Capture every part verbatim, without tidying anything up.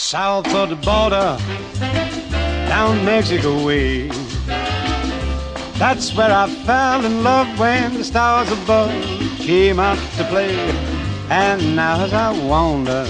south of the border, down Mexico way. That's where I fell in love when the stars above came out to play. And now as I wander...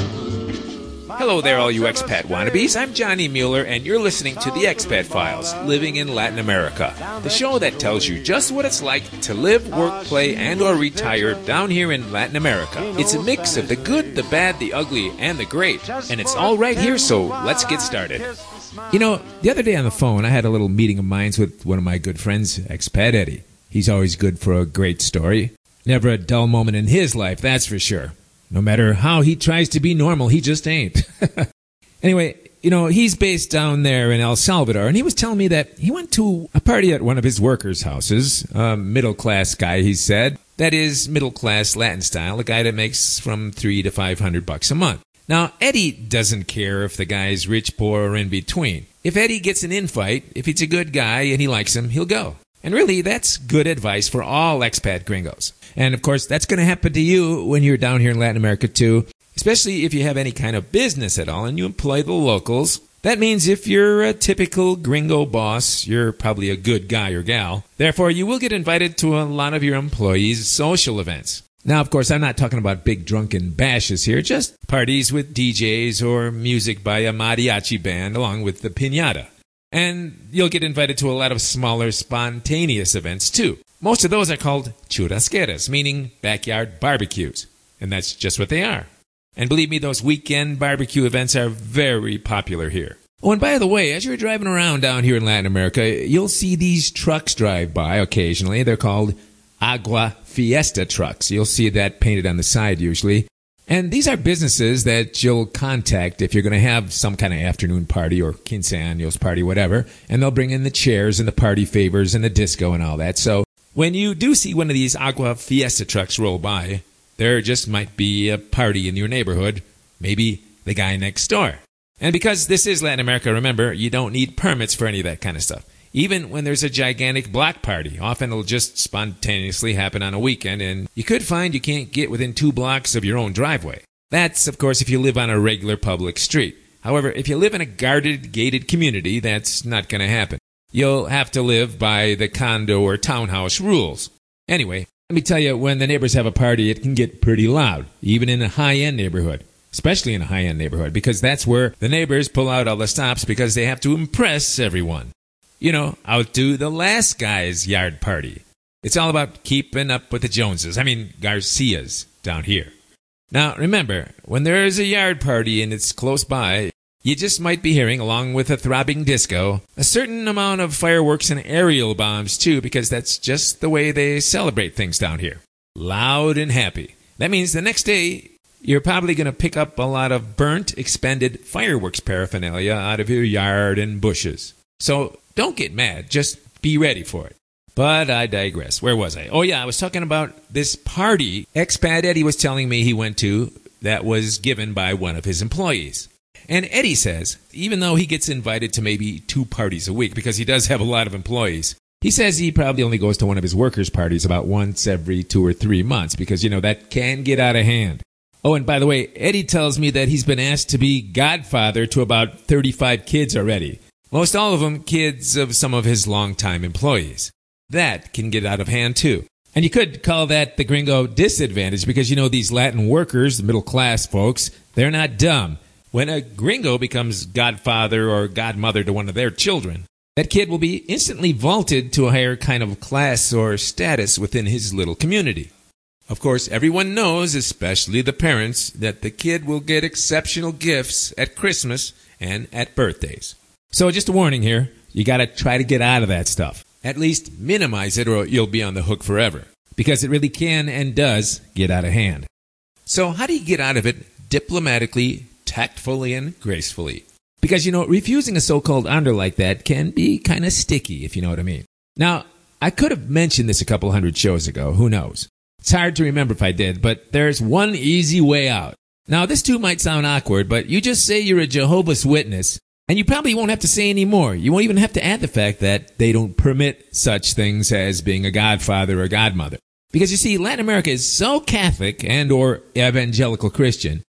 Hello there, all you expat wannabes. I'm Johnny Mueller, and you're listening to The Expat Files, Living in Latin America, the show that tells you just what it's like to live, work, play, and or retire down here in Latin America. It's a mix of the good, the bad, the ugly, and the great, and it's all right here, so let's get started. You know, the other day on the phone, I had a little meeting of minds with one of my good friends, Expat Eddie. He's always good for a great story. Never a dull moment in his life, that's for sure. No matter how he tries to be normal, he just ain't. Anyway, you know, he's based down there in El Salvador, and he was telling me that he went to a party at one of his workers' houses. A middle-class guy, he said. That is, middle-class Latin style, a guy that makes from three to five hundred bucks a month. Now, Eddie doesn't care if the guy's rich, poor, or in between. If Eddie gets an invite, if he's a good guy and he likes him, he'll go. And really, that's good advice for all expat gringos. And of course, that's going to happen to you when you're down here in Latin America too, especially if you have any kind of business at all and you employ the locals. That means if you're a typical gringo boss, you're probably a good guy or gal. Therefore, you will get invited to a lot of your employees' social events. Now, of course, I'm not talking about big drunken bashes here, just parties with D Js or music by a mariachi band along with the piñata. And you'll get invited to a lot of smaller, spontaneous events, too. Most of those are called churrasqueras, meaning backyard barbecues. And that's just what they are. And believe me, those weekend barbecue events are very popular here. Oh, and by the way, as you're driving around down here in Latin America, you'll see these trucks drive by occasionally. They're called Agua Fiesta trucks. You'll see that painted on the side usually. And these are businesses that you'll contact if you're going to have some kind of afternoon party or quince años party, whatever. And they'll bring in the chairs and the party favors and the disco and all that. So when you do see one of these Agua Fiesta trucks roll by, there just might be a party in your neighborhood, maybe the guy next door. And because this is Latin America, remember, you don't need permits for any of that kind of stuff. Even when there's a gigantic block party, often it'll just spontaneously happen on a weekend, and you could find you can't get within two blocks of your own driveway. That's, of course, if you live on a regular public street. However, if you live in a guarded, gated community, that's not going to happen. You'll have to live by the condo or townhouse rules. Anyway, let me tell you, when the neighbors have a party, it can get pretty loud, even in a high-end neighborhood. Especially in a high-end neighborhood, because that's where the neighbors pull out all the stops because they have to impress everyone. You know, outdo the last guy's yard party. It's all about keeping up with the Joneses. I mean, Garcias down here. Now, remember, when there is a yard party and it's close by, you just might be hearing, along with a throbbing disco, a certain amount of fireworks and aerial bombs, too, because that's just the way they celebrate things down here. Loud and happy. That means the next day, you're probably going to pick up a lot of burnt, expended fireworks paraphernalia out of your yard and bushes. So don't get mad. Just be ready for it. But I digress. Where was I? Oh, yeah, I was talking about this party Expat Eddie was telling me he went to that was given by one of his employees. And Eddie says, even though he gets invited to maybe two parties a week, because he does have a lot of employees, he says he probably only goes to one of his workers' parties about once every two or three months, because, you know, that can get out of hand. Oh, and by the way, Eddie tells me that he's been asked to be godfather to about thirty-five kids already. Most all of them kids of some of his longtime employees. That can get out of hand, too. And you could call that the gringo disadvantage because, you know, these Latin workers, the middle-class folks, they're not dumb. When a gringo becomes godfather or godmother to one of their children, that kid will be instantly vaulted to a higher kind of class or status within his little community. Of course, everyone knows, especially the parents, that the kid will get exceptional gifts at Christmas and at birthdays. So just a warning here, you got to try to get out of that stuff. At least minimize it or you'll be on the hook forever. Because it really can and does get out of hand. So how do you get out of it diplomatically, tactfully, and gracefully? Because, you know, refusing a so-called honor like that can be kind of sticky, if you know what I mean. Now, I could have mentioned this a couple hundred shows ago. Who knows? It's hard to remember if I did, but there's one easy way out. Now, this too might sound awkward, but you just say you're a Jehovah's Witness, and you probably won't have to say any more. You won't even have to add the fact that they don't permit such things as being a godfather or godmother. Because you see, Latin America is so Catholic and or evangelical Christian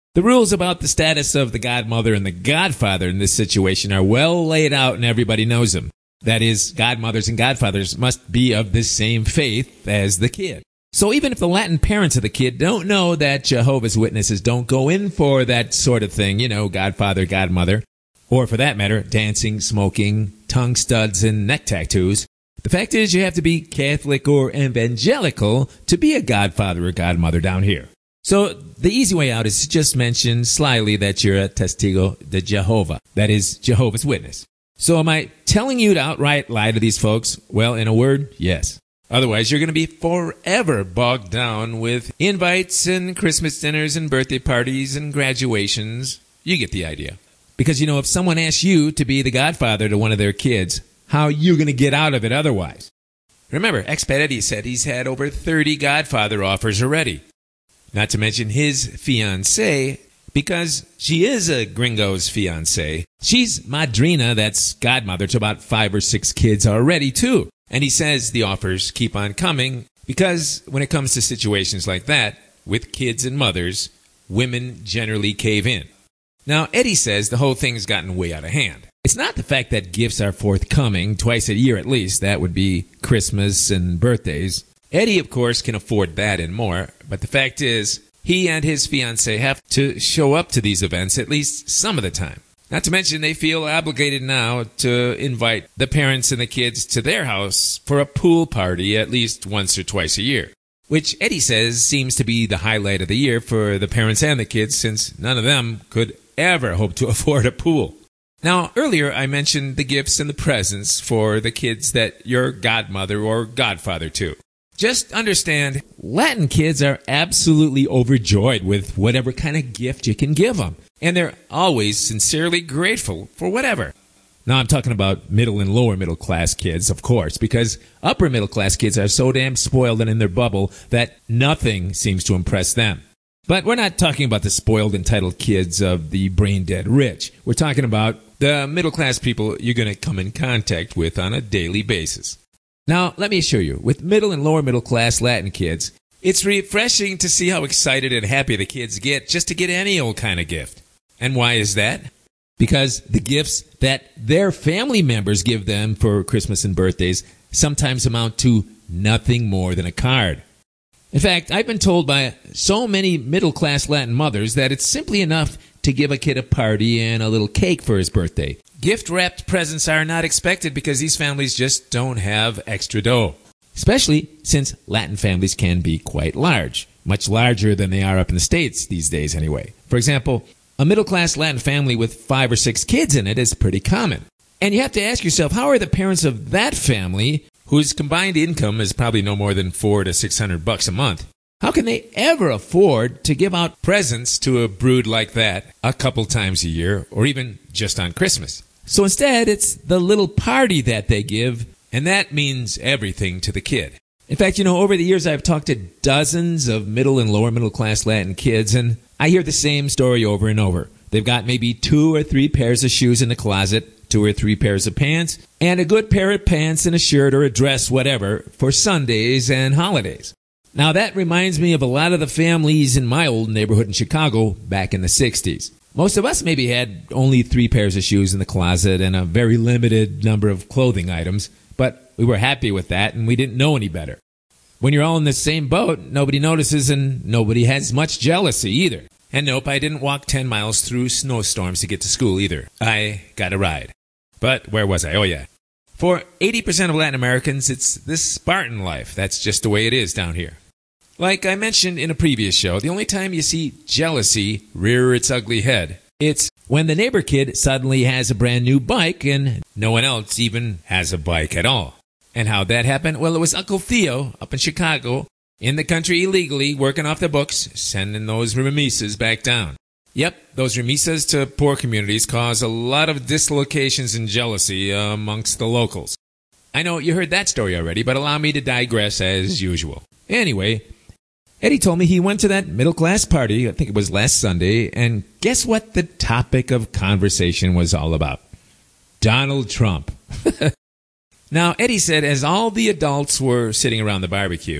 The rules about the status of the godmother and the godfather in this situation are well laid out and everybody knows them. That is, godmothers and godfathers must be of the same faith as the kid. So even if the Latin parents of the kid don't know that Jehovah's Witnesses don't go in for that sort of thing, you know, godfather, godmother, or for that matter, dancing, smoking, tongue studs, and neck tattoos, the fact is you have to be Catholic or evangelical to be a godfather or godmother down here. So the easy way out is to just mention slyly that you're a testigo de Jehovah, that is, Jehovah's Witness. So am I telling you to outright lie to these folks? Well, in a word, yes. Otherwise, you're going to be forever bogged down with invites and Christmas dinners and birthday parties and graduations. You get the idea. Because, you know, if someone asks you to be the godfather to one of their kids, how are you going to get out of it otherwise? Remember, Expat Eddie said he's had over thirty godfather offers already. Not to mention his fiancée, because she is a gringo's fiancée. She's madrina, that's godmother, to about five or six kids already, too. And he says the offers keep on coming because when it comes to situations like that, with kids and mothers, women generally cave in. Now, Eddie says the whole thing's gotten way out of hand. It's not the fact that gifts are forthcoming, twice a year at least. That would be Christmas and birthdays. Eddie, of course, can afford that and more. But the fact is, he and his fiancée have to show up to these events at least some of the time. Not to mention they feel obligated now to invite the parents and the kids to their house for a pool party at least once or twice a year. Which Eddie says seems to be the highlight of the year for the parents and the kids since none of them could ever hope to afford a pool. Now, earlier I mentioned the gifts and the presents for the kids that you're godmother or godfather to. Just understand, Latin kids are absolutely overjoyed with whatever kind of gift you can give them. And they're always sincerely grateful for whatever. Now, I'm talking about middle and lower middle class kids, of course, because upper middle class kids are so damn spoiled and in their bubble that nothing seems to impress them. But we're not talking about the spoiled, entitled kids of the brain-dead rich. We're talking about the middle class people you're going to come in contact with on a daily basis. Now, let me assure you, with middle and lower middle class Latin kids, it's refreshing to see how excited and happy the kids get just to get any old kind of gift. And why is that? Because the gifts that their family members give them for Christmas and birthdays sometimes amount to nothing more than a card. In fact, I've been told by so many middle-class Latin mothers that it's simply enough to give a kid a party and a little cake for his birthday. Gift-wrapped presents are not expected because these families just don't have extra dough. Especially since Latin families can be quite large, much larger than they are up in the States these days anyway. For example, a middle-class Latin family with five or six kids in it is pretty common. And you have to ask yourself, how are the parents of that family, whose combined income is probably no more than four to six hundred bucks a month, how can they ever afford to give out presents to a brood like that a couple times a year, or even just on Christmas? So instead, it's the little party that they give, and that means everything to the kid. In fact, you know, over the years, I've talked to dozens of middle and lower middle class Latin kids, and I hear the same story over and over. They've got maybe two or three pairs of shoes in the closet, two or three pairs of pants, and a good pair of pants and a shirt or a dress, whatever, for Sundays and holidays. Now, that reminds me of a lot of the families in my old neighborhood in Chicago back in the sixties. Most of us maybe had only three pairs of shoes in the closet and a very limited number of clothing items, but we were happy with that and we didn't know any better. When you're all in the same boat, nobody notices and nobody has much jealousy either. And nope, I didn't walk ten miles through snowstorms to get to school either. I got a ride. But where was I? Oh yeah. For eighty percent of Latin Americans, it's this Spartan life. That's just the way it is down here. Like I mentioned in a previous show, the only time you see jealousy rear its ugly head, it's when the neighbor kid suddenly has a brand new bike and no one else even has a bike at all. And how'd that happen? Well, it was Uncle Theo up in Chicago, in the country illegally, working off the books, sending those remisas back down. Yep, those remisas to poor communities cause a lot of dislocations and jealousy uh, amongst the locals. I know you heard that story already, but allow me to digress as usual. Anyway, Eddie told me he went to that middle-class party, I think it was last Sunday, and guess what the topic of conversation was all about? Donald Trump. Now, Eddie said as all the adults were sitting around the barbecue,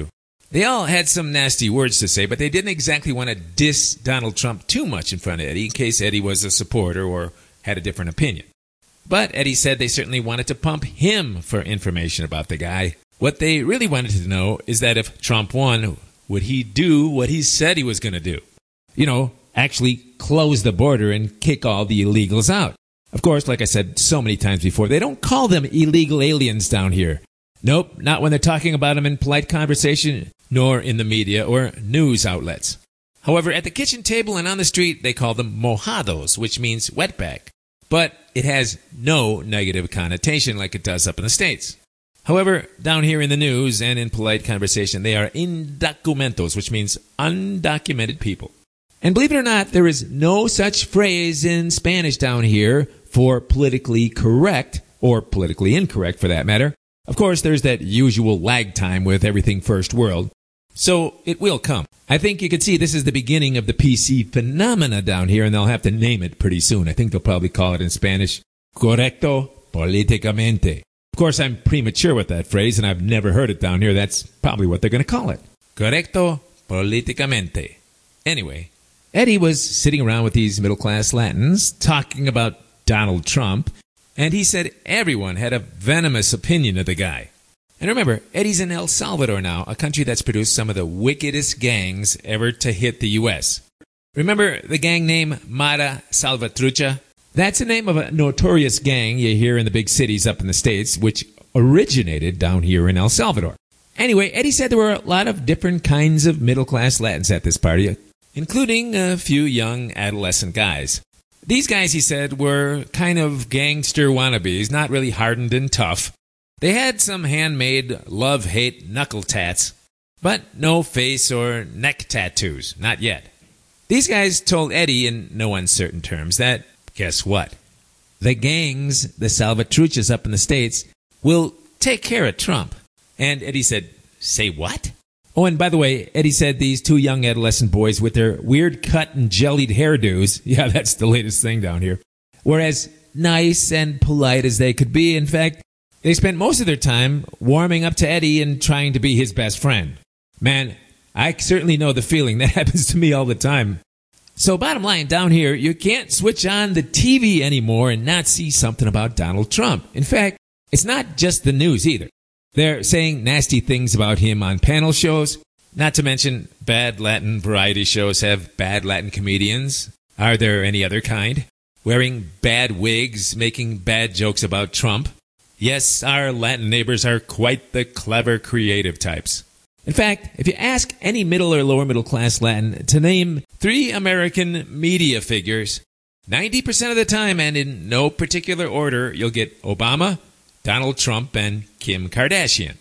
They all had some nasty words to say, but they didn't exactly want to diss Donald Trump too much in front of Eddie in case Eddie was a supporter or had a different opinion. But Eddie said they certainly wanted to pump him for information about the guy. What they really wanted to know is that if Trump won, would he do what he said he was going to do? You know, actually close the border and kick all the illegals out. Of course, like I said so many times before, they don't call them illegal aliens down here. Nope, not when they're talking about them in polite conversation, nor in the media or news outlets. However, at the kitchen table and on the street, they call them mojados, which means wetback. But it has no negative connotation like it does up in the States. However, down here in the news and in polite conversation, they are indocumentos, which means undocumented people. And believe it or not, there is no such phrase in Spanish down here for politically correct, or politically incorrect for that matter. Of course, there's that usual lag time with everything first world. So it will come. I think you can see this is the beginning of the P C phenomena down here, and they'll have to name it pretty soon. I think they'll probably call it in Spanish, correcto políticamente. Of course, I'm premature with that phrase, and I've never heard it down here. That's probably what they're going to call it. Correcto políticamente. Anyway, Eddie was sitting around with these middle-class Latins talking about Donald Trump, and he said everyone had a venomous opinion of the guy. And remember, Eddie's in El Salvador now, a country that's produced some of the wickedest gangs ever to hit the U S. Remember the gang name Mara Salvatrucha? That's the name of a notorious gang you hear in the big cities up in the States, which originated down here in El Salvador. Anyway, Eddie said there were a lot of different kinds of middle-class Latins at this party, including a few young adolescent guys. These guys, he said, were kind of gangster wannabes, not really hardened and tough. They had some handmade love-hate knuckle tats, but no face or neck tattoos, not yet. These guys told Eddie in no uncertain terms that, guess what? The gangs, the Salvatruchas up in the States, will take care of Trump. And Eddie said, say what? Oh, and by the way, Eddie said these two young adolescent boys with their weird cut and jellied hairdos, yeah, that's the latest thing down here, were as nice and polite as they could be. In fact, they spent most of their time warming up to Eddie and trying to be his best friend. Man, I certainly know the feeling. That happens to me all the time. So bottom line, down here, you can't switch on the T V anymore and not see something about Donald Trump. In fact, it's not just the news either. They're saying nasty things about him on panel shows. Not to mention, bad Latin variety shows have bad Latin comedians. Are there any other kind? Wearing bad wigs, making bad jokes about Trump. Yes, our Latin neighbors are quite the clever, creative types. In fact, if you ask any middle or lower middle class Latin to name three American media figures, ninety percent of the time and in no particular order, you'll get Obama, Donald Trump, and Kim Kardashian.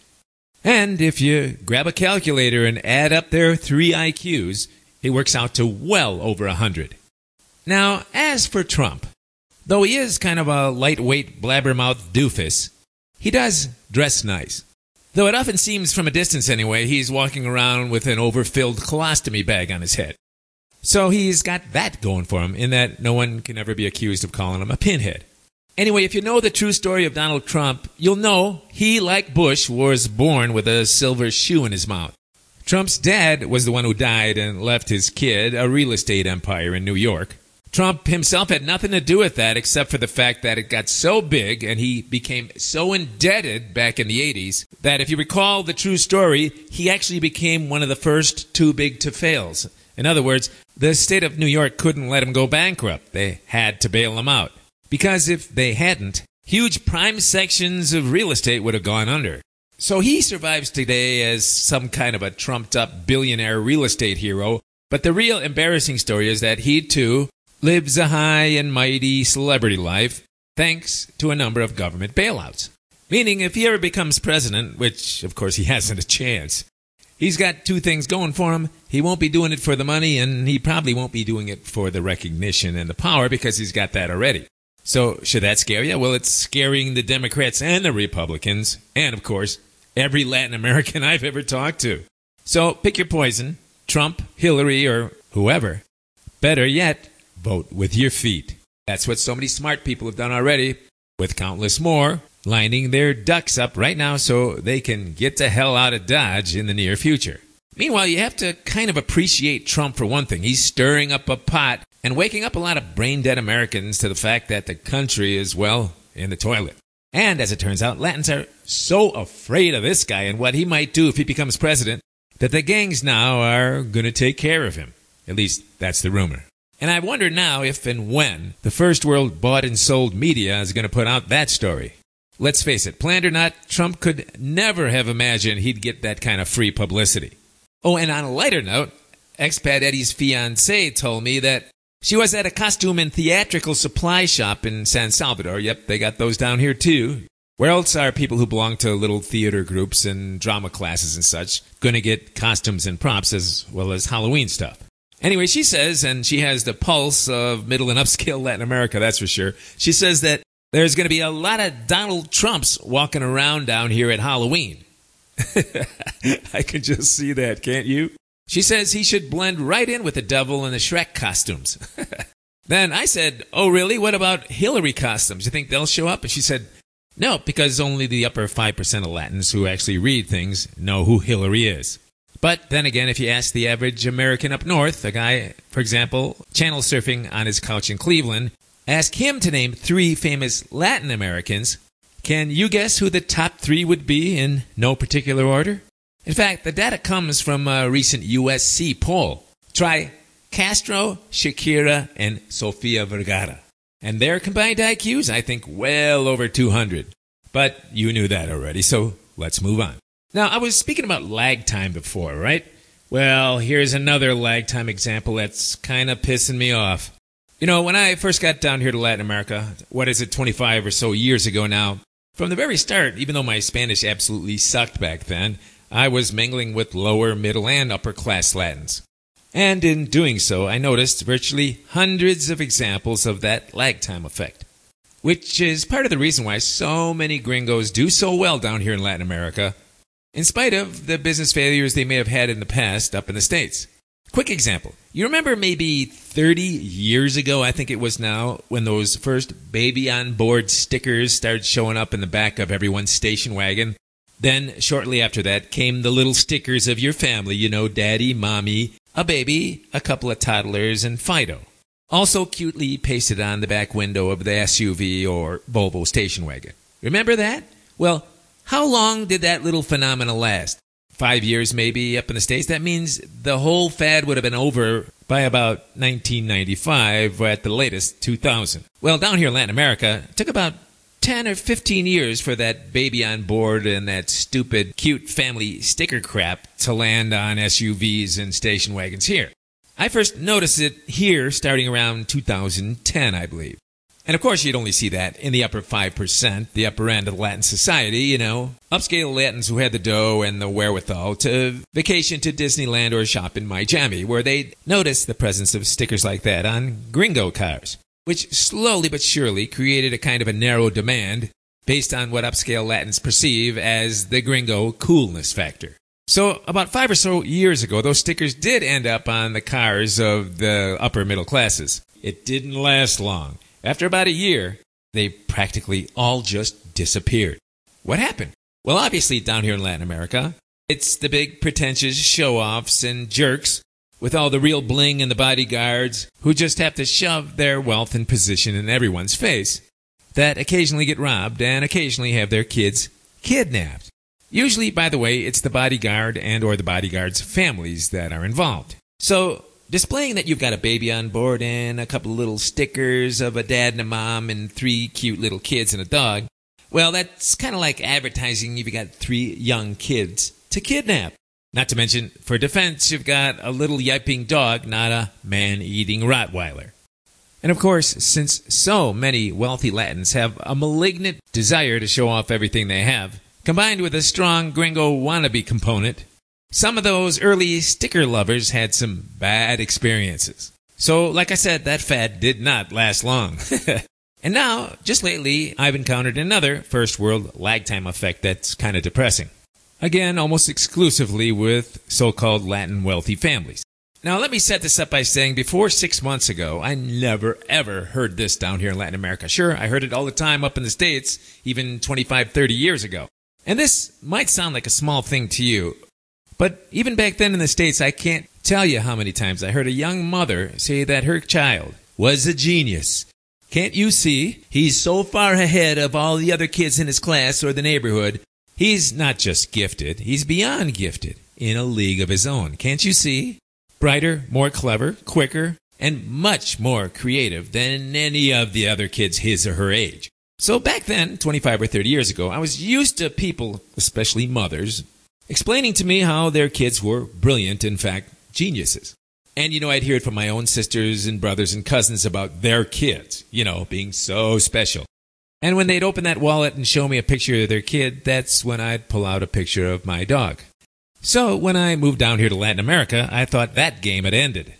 And if you grab a calculator and add up their three I Qs, it works out to well over a hundred. Now, as for Trump, though he is kind of a lightweight blabbermouth doofus, he does dress nice. Though it often seems from a distance anyway, he's walking around with an overfilled colostomy bag on his head. So he's got that going for him, in that no one can ever be accused of calling him a pinhead. Anyway, if you know the true story of Donald Trump, you'll know he, like Bush, was born with a silver shoe in his mouth. Trump's dad was the one who died and left his kid a real estate empire in New York. Trump himself had nothing to do with that except for the fact that it got so big and he became so indebted back in the eighties that if you recall the true story, he actually became one of the first too big to fails. In other words, the state of New York couldn't let him go bankrupt. They had to bail him out. Because if they hadn't, huge prime sections of real estate would have gone under. So he survives today as some kind of a trumped-up billionaire real estate hero, but the real embarrassing story is that he, too, lives a high and mighty celebrity life thanks to a number of government bailouts. Meaning, if he ever becomes president, which, of course, he hasn't a chance, he's got two things going for him. He won't be doing it for the money, and he probably won't be doing it for the recognition and the power because he's got that already. So, should that scare you? Well, it's scaring the Democrats and the Republicans, and, of course, every Latin American I've ever talked to. So, pick your poison, Trump, Hillary, or whoever. Better yet, vote with your feet. That's what so many smart people have done already, with countless more lining their ducks up right now so they can get the hell out of Dodge in the near future. Meanwhile, you have to kind of appreciate Trump for one thing. He's stirring up a pot and waking up a lot of brain-dead Americans to the fact that the country is, well, in the toilet. And as it turns out, Latins are so afraid of this guy and what he might do if he becomes president that the gangs now are going to take care of him. At least, that's the rumor. And I wonder now if and when the first world bought and sold media is going to put out that story. Let's face it, planned or not, Trump could never have imagined he'd get that kind of free publicity. Oh, and on a lighter note, expat Eddie's fiancée told me that she was at a costume and theatrical supply shop in San Salvador. Yep, they got those down here too. Where else are people who belong to little theater groups and drama classes and such going to get costumes and props as well as Halloween stuff? Anyway, she says, and she has the pulse of middle and upscale Latin America, that's for sure. She says that there's going to be a lot of Donald Trumps walking around down here at Halloween. I can just see that, can't you? She says he should blend right in with the devil and the Shrek costumes. Then I said, oh, really? What about Hillary costumes? You think they'll show up? And she said, no, because only the upper five percent of Latins who actually read things know who Hillary is. But then again, if you ask the average American up north, a guy, for example, channel surfing on his couch in Cleveland, ask him to name three famous Latin Americans, can you guess who the top three would be in no particular order? In fact, the data comes from a recent U S C poll. Try Castro, Shakira, and Sofia Vergara. And their combined I Qs, I think, well over two hundred. But you knew that already, so let's move on. Now, I was speaking about lag time before, right? Well, here's another lag time example that's kind of pissing me off. You know, when I first got down here to Latin America, what is it, twenty-five or so years ago now, from the very start, even though my Spanish absolutely sucked back then, I was mingling with lower, middle, and upper class Latins. And in doing so, I noticed virtually hundreds of examples of that lag time effect, which is part of the reason why so many gringos do so well down here in Latin America, in spite of the business failures they may have had in the past up in the States. Quick example. You remember maybe thirty years ago, I think it was now, when those first baby on board stickers started showing up in the back of everyone's station wagon? Then, shortly after that, came the little stickers of your family, you know, daddy, mommy, a baby, a couple of toddlers, and Fido. Also cutely pasted on the back window of the S U V or Volvo station wagon. Remember that? Well, how long did that little phenomena last? Five years maybe up in the States? That means the whole fad would have been over by about nineteen ninety-five, or at the latest, two thousand. Well, down here in Latin America, it took about ten or fifteen years for that baby on board and that stupid, cute family sticker crap to land on S U Vs and station wagons here. I first noticed it here starting around two thousand ten, I believe. And of course, you'd only see that in the upper five percent, the upper end of Latin society, you know, upscale Latins who had the dough and the wherewithal to vacation to Disneyland or shop in Miami, where they'd notice the presence of stickers like that on gringo cars, which slowly but surely created a kind of a narrow demand based on what upscale Latins perceive as the gringo coolness factor. So about five or so years ago, those stickers did end up on the cars of the upper middle classes. It didn't last long. After about a year, they practically all just disappeared. What happened? Well, obviously down here in Latin America, it's the big pretentious show-offs and jerks with all the real bling and the bodyguards who just have to shove their wealth and position in everyone's face that occasionally get robbed and occasionally have their kids kidnapped. Usually, by the way, it's the bodyguard and or the bodyguard's families that are involved. So, displaying that you've got a baby on board and a couple of little stickers of a dad and a mom and three cute little kids and a dog, well, that's kind of like advertising you've got three young kids to kidnap. Not to mention, for defense, you've got a little yiping dog, not a man-eating Rottweiler. And of course, since so many wealthy Latins have a malignant desire to show off everything they have, combined with a strong gringo wannabe component, some of those early sticker lovers had some bad experiences. So, like I said, that fad did not last long. And now, just lately, I've encountered another first world lag time effect that's kind of depressing. Again, almost exclusively with so-called Latin wealthy families. Now, let me set this up by saying before six months ago, I never, ever heard this down here in Latin America. Sure, I heard it all the time up in the States, even twenty-five, thirty years ago. And this might sound like a small thing to you, But even back then in the States, I can't tell you how many times I heard a young mother say that her child was a genius. Can't you see? He's so far ahead of all the other kids in his class or the neighborhood. He's not just gifted, he's beyond gifted, in a league of his own. Can't you see? Brighter, more clever, quicker, and much more creative than any of the other kids his or her age. So back then, twenty-five or thirty years ago, I was used to people, especially mothers, explaining to me how their kids were brilliant, in fact, geniuses. And, you know, I'd hear it from my own sisters and brothers and cousins about their kids, you know, being so special. And when they'd open that wallet and show me a picture of their kid, that's when I'd pull out a picture of my dog. So when I moved down here to Latin America, I thought that game had ended.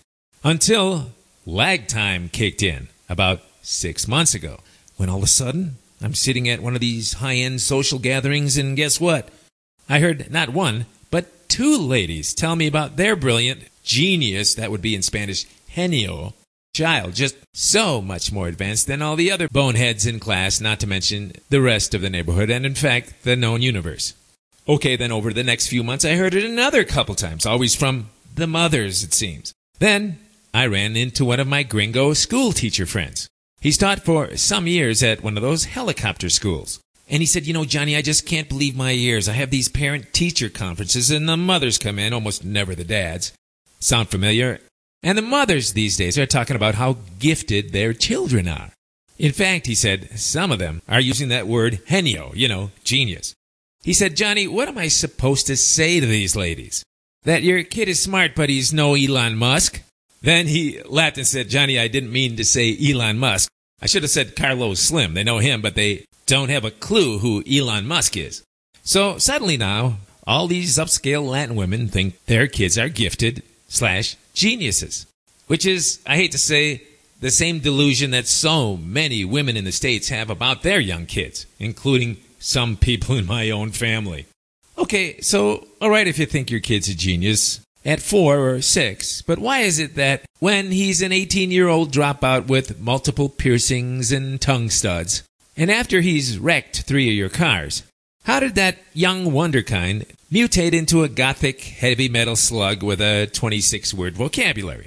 Until lag time kicked in about six months ago, when all of a sudden I'm sitting at one of these high-end social gatherings, and guess what? I heard not one, but two ladies tell me about their brilliant genius, that would be in Spanish, genio, child, just so much more advanced than all the other boneheads in class, not to mention the rest of the neighborhood and, in fact, the known universe. Okay, then over the next few months, I heard it another couple times, always from the mothers, it seems. Then I ran into one of my gringo school teacher friends. He's taught for some years at one of those helicopter schools. And he said, you know, Johnny, I just can't believe my ears. I have these parent-teacher conferences, and the mothers come in, almost never the dads. Sound familiar? And the mothers these days are talking about how gifted their children are. In fact, he said, some of them are using that word genio, you know, genius. He said, Johnny, what am I supposed to say to these ladies? That your kid is smart, but he's no Elon Musk? Then he laughed and said, Johnny, I didn't mean to say Elon Musk. I should have said Carlos Slim. They know him, but they don't have a clue who Elon Musk is. So suddenly now, all these upscale Latin women think their kids are gifted slash geniuses, which is, I hate to say, the same delusion that so many women in the States have about their young kids, including some people in my own family. Okay, so, all right if you think your kid's a genius at four or six, but why is it that when he's an eighteen-year-old dropout with multiple piercings and tongue studs, and after he's wrecked three of your cars, how did that young wonderkind mutate into a gothic heavy metal slug with a twenty-six word vocabulary?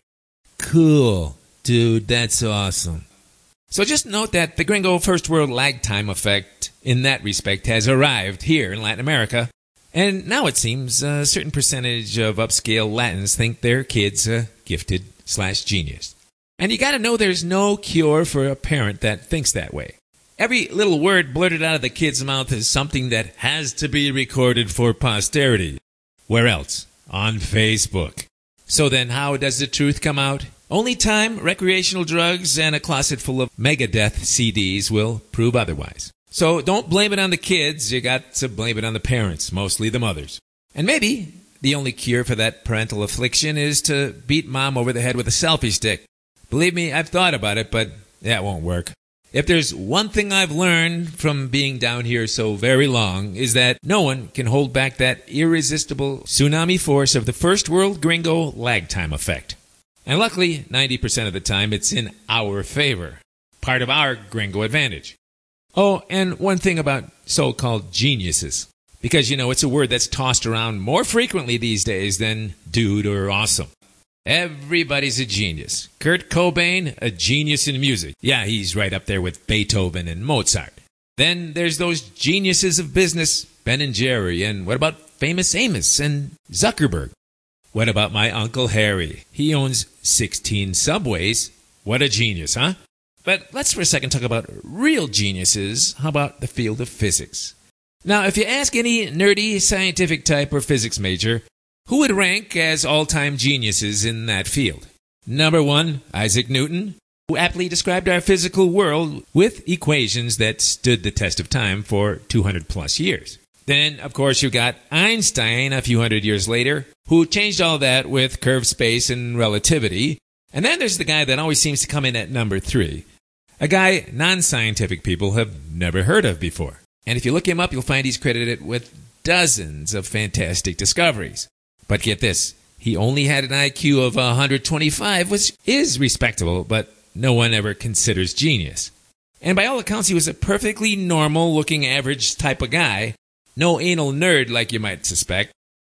Cool. Dude, that's awesome. So just note that the gringo first world lag time effect in that respect has arrived here in Latin America. And now it seems a certain percentage of upscale Latins think their kid's a gifted slash genius. And you gotta know there's no cure for a parent that thinks that way. Every little word blurted out of the kid's mouth is something that has to be recorded for posterity. Where else? On Facebook. So then how does the truth come out? Only time, recreational drugs, and a closet full of Megadeth C Ds will prove otherwise. So don't blame it on the kids, you got to blame it on the parents, mostly the mothers. And maybe the only cure for that parental affliction is to beat mom over the head with a selfie stick. Believe me, I've thought about it, but that won't work. If there's one thing I've learned from being down here so very long, is that no one can hold back that irresistible tsunami force of the first world gringo lag time effect. And luckily, ninety percent of the time, it's in our favor. Part of our gringo advantage. Oh, and one thing about so-called geniuses. Because, you know, it's a word that's tossed around more frequently these days than dude or awesome. Everybody's a genius. Kurt Cobain, a genius in music. Yeah, he's right up there with Beethoven and Mozart. Then there's those geniuses of business, Ben and Jerry, and what about Famous Amos and Zuckerberg? What about my Uncle Harry? He owns sixteen subways. What a genius, huh? But let's for a second talk about real geniuses. How about the field of physics? Now, if you ask any nerdy scientific type or physics major, who would rank as all-time geniuses in that field? Number one, Isaac Newton, who aptly described our physical world with equations that stood the test of time for two hundred plus years. Then, of course, you got Einstein a few hundred years later, who changed all that with curved space and relativity. And then there's the guy that always seems to come in at number three, a guy non-scientific people have never heard of before. And if you look him up, you'll find he's credited with dozens of fantastic discoveries. But get this, he only had an I Q of one hundred twenty-five, which is respectable, but no one ever considers genius. And by all accounts, he was a perfectly normal-looking average type of guy. No anal nerd like you might suspect.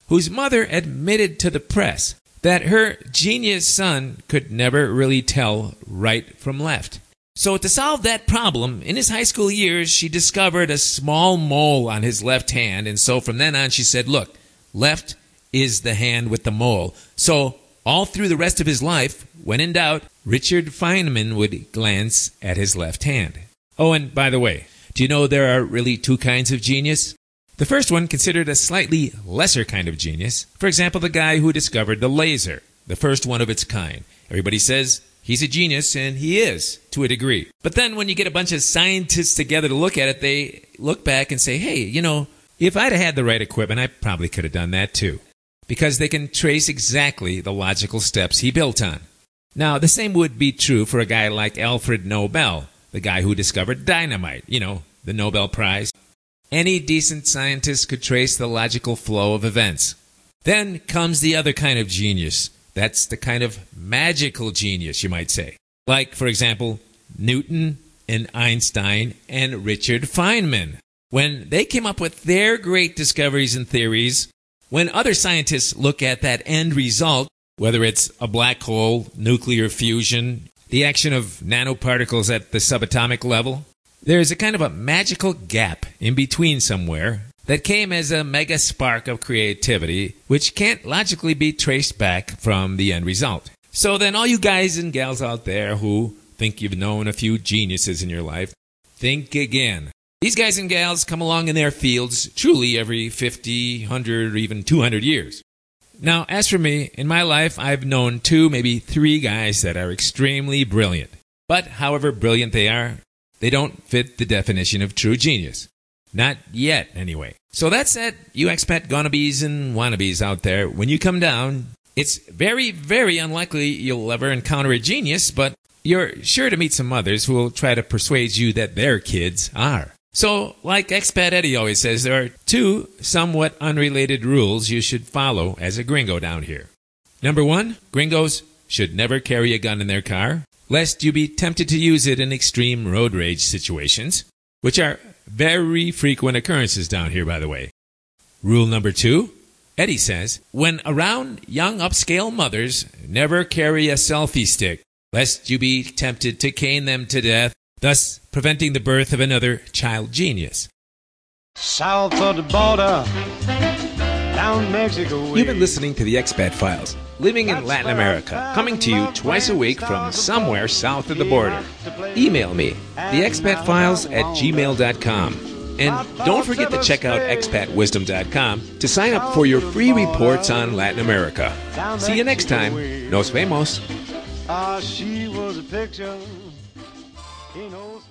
whose mother admitted to the press that her genius son could never really tell right from left. So to solve that problem, in his high school years, she discovered a small mole on his left hand, and so from then on she said, look, left is the hand with the mole. So all through the rest of his life, when in doubt, Richard Feynman would glance at his left hand. Oh, and by the way, do you know there are really two kinds of genius? The first one considered a slightly lesser kind of genius. For example, the guy who discovered the laser, the first one of its kind. Everybody says he's a genius, and he is, to a degree. But then when you get a bunch of scientists together to look at it, they look back and say, hey, you know, if I'd have had the right equipment, I probably could have done that too. Because they can trace exactly the logical steps he built on. Now, the same would be true for a guy like Alfred Nobel, the guy who discovered dynamite, you know, the Nobel Prize. Any decent scientist could trace the logical flow of events. Then comes the other kind of genius. That's the kind of magical genius, you might say. Like, for example, Newton and Einstein and Richard Feynman. When they came up with their great discoveries and theories, when other scientists look at that end result, whether it's a black hole, nuclear fusion, the action of nanoparticles at the subatomic level, there's a kind of a magical gap in between somewhere that came as a mega spark of creativity, which can't logically be traced back from the end result. So then all you guys and gals out there who think you've known a few geniuses in your life, think again. These guys and gals come along in their fields truly every fifty, one hundred, or even two hundred years. Now, as for me, in my life, I've known two, maybe three guys that are extremely brilliant. But however brilliant they are, they don't fit the definition of true genius. Not yet, anyway. So that said, you expat gonnabes and wannabes out there, when you come down, it's very, very unlikely you'll ever encounter a genius, but you're sure to meet some others who will try to persuade you that their kids are. So, like Expat Eddie always says, there are two somewhat unrelated rules you should follow as a gringo down here. Number one, gringos should never carry a gun in their car, lest you be tempted to use it in extreme road rage situations, which are very frequent occurrences down here, by the way. Rule number two, Eddie says, when around young upscale mothers, never carry a selfie stick, lest you be tempted to cane them to death, thus preventing the birth of another child genius. South of the border, down Mexico way. You've been listening to the Expat Files, living in Latin America, coming to you twice a week from somewhere south of the border. Email me, the expat files at gmail dot com. And don't forget to check out expat wisdom dot com to sign up for your free reports on Latin America. See you next time. Nos vemos. Ah, she was a picture. He knows